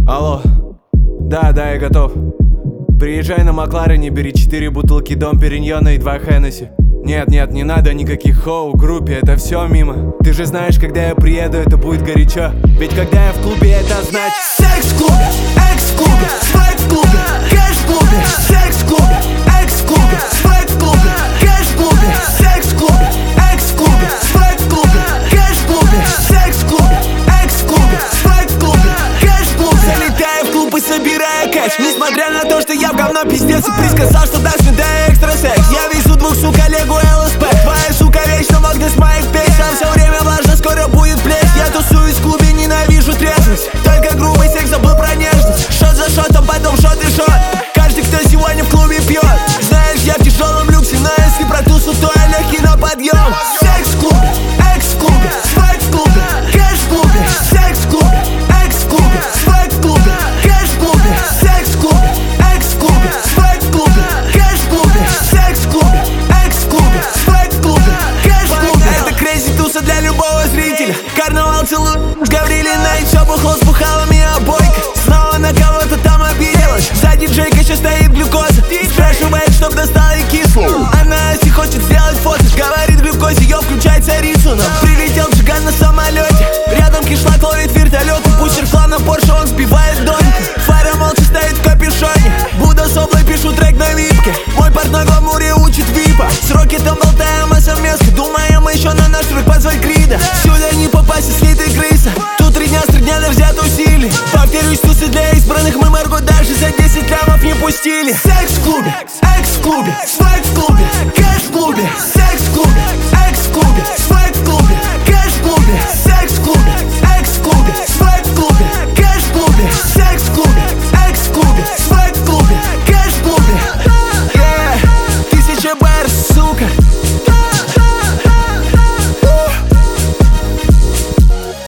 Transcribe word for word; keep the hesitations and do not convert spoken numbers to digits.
Алло, да, да, я готов. Приезжай на Макларене, бери четыре бутылки Дом Периньона и два Хеннесси. Нет, нет, не надо никаких хоу, группе, это все мимо. Ты же знаешь, когда я приеду, это будет горячо. Ведь когда я в клубе, это значит секс в клубе, экс в клубе, свайп в клубе, кэш в клубе. Секс в клубе, экс в клубе, свайп в клубе, кэш в клубе. Секс в клубе, экс в клубе, свайп в клубе, кэш в клубе. Секс в клубе, экс в клубе, свайп в клубе, кэш в клубе. Залетаю в клуб и собираю кэш. Несмотря на то, что я в говно пиздец и приз сказал, что даст мне да экстра секс. Я везу двух, сука, Легу ЛСП. Твоя сука вечно в огне с моих песен. Там все время влажно, скоро будет плеск. Я тусуюсь в клубе, ненавижу трезвость. Только грубый секс, забыл про нежность. Шот за шотом, потом шот и шот. Каждый, кто сегодня в клубе пьет, знаешь, я в тяжелом люксе. Но если про тусу, то я легкий на подъем. Секс в клубе, экс в клубе, свайп в клубе, кэш в клубе. Секс в клубе, экс в клубе, свайп в клубе, кэш в клубе. Секс в клубе, экс в клубе, свайп в клубе, кэш в клубе. Секс в клубе, экс в клубе, свайп в клубе, кэш в клубе. Это крейзи туса для любого зрителя. Карнавал целую с Гаврили Найт. Все бухло с бухалами обойка. Снова на кого-то там обиделась. За диджейкой сейчас стоит глюкоза. Спрашивает, чтоб достала и кислую. Она если хочет сделать фото, говорит глюкозе, ее включает царицу. Но прилетел Джиган на самолете. Рядом кишлак ловит вертолет. Пустер клана Порше, он сбивает домик. Фара молча стоит в капюшоне. Будда с облой пишу трек на випке. Мой партнер в Амуре учит випа. С Рокетом болтаем о совместке. Думаем еще на наш трек позвать Крида. Сюда не попасть, если ты крыса. Тут три дня с три дня на взят усилий. Повторюсь, тусы для избранных. Мы Марго даже за десять граммов не пустили. Секс в клубе, экс в клубе, свайп